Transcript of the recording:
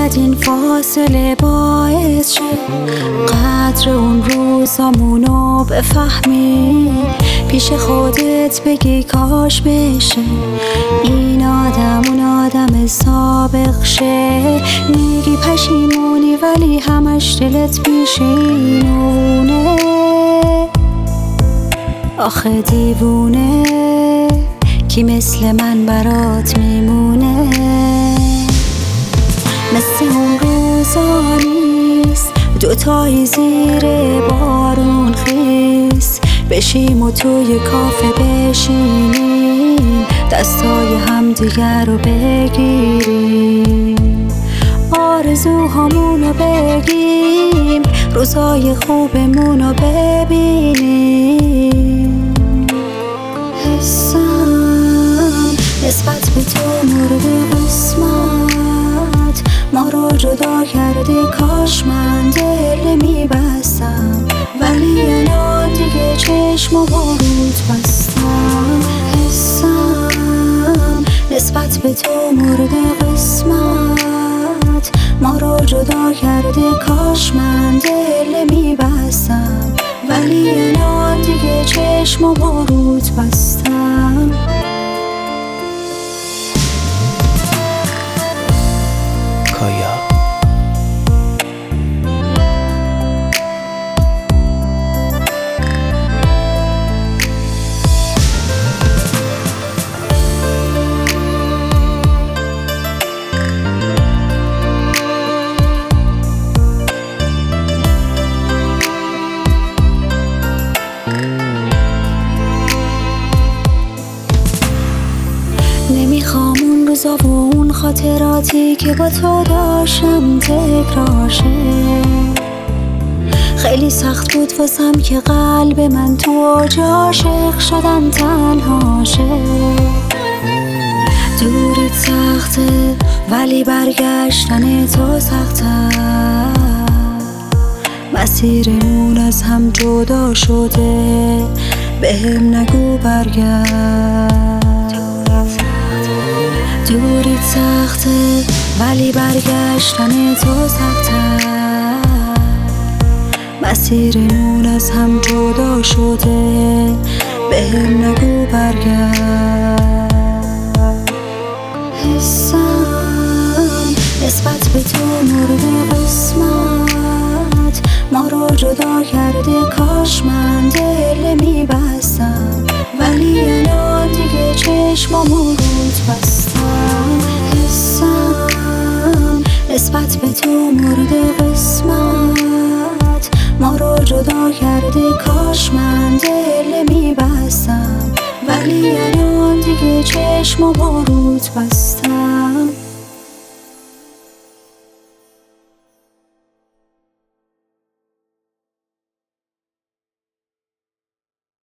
شاید این فاصله باعث شه قدر اون روزامونو بفهمی، پیش خودت بگی کاش بشه این آدم اون آدم سابق شه. میگی پشیمونی ولی همش دلت پیشینونه، آخه دیوونه کی مثل من برات میمونه. مثل اون روزا نیست دوتایی زیر بارون خیس بشیم و توی کافه بشینیم، دستای هم دیگر رو بگیریم، آرزوهامونو بگیم، روزای خوبمونو ببینیم. حسم نسبت به تو مورد قسمت ما رو جدا کرده، کاش من دل نمیبستم ولی الان دیگه چشم و بارود بستم. حسم نسبت به تو مورد قسمت ما رو جدا کرده، کاش من دل نمیبستم ولی الان دیگه چشم و بارود بستم. کایا نمیخوام اون روزا و اون خاطراتی که با تو داشتم تکرار شه، خیلی سخت بود واسم که قلب من تو اوج عاشق شدن تنها شه. دوریت سخته ولی برگشتن تو سخت‌تر، مسیرمون از هم جدا شده بهم نگو برگرد. دوریت سخته ولی برگشتن تو سخت‌تر، مسیرمون از هم جدا شده بهم نگو برگرد. حسم نسبت به تو مورد قسمت ما رو جدا کرده، کاش من دل نمیبستم ولی الان دیگه چشمامو رود بستم. حسم نسبت به تو مورد قسمت ما رو جدا کرده، کاش من دل نمیبستم ولی الان دیگه چشمامو رود بستم.